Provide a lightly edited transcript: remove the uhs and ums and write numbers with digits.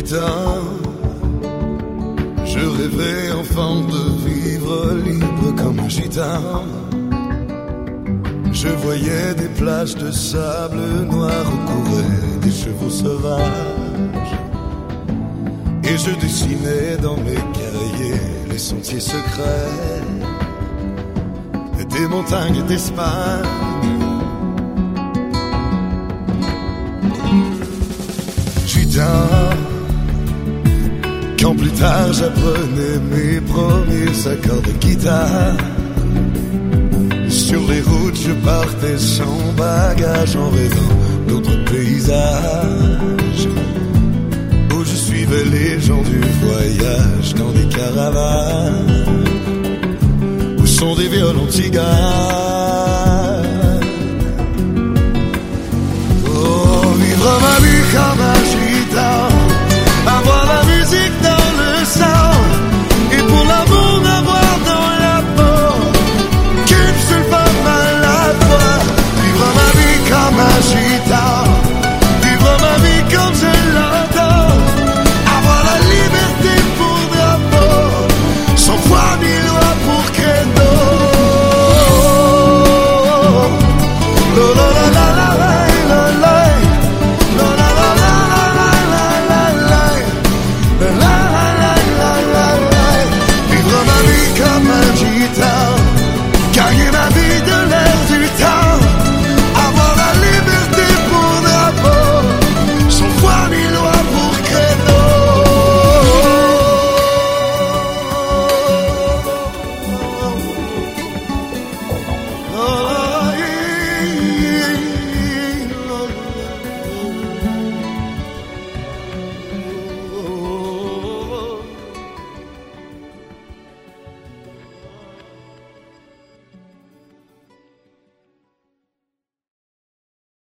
gitan, je rêvais enfant de vivre libre comme un gitan. Je voyais des plages de sable noir où couraient des chevaux sauvages. Et je dessinais dans mes cahiers les sentiers secrets des montagnes d'Espagne. Gitan, quand plus tard j'apprenais mes premiers accords de guitare, sur les routes je partais sans bagage en rêvant d'autres paysages, où je suivais les gens du voyage dans des caravanes où sont des violons tziganes. Oh, vivre ma vie comme un gitan,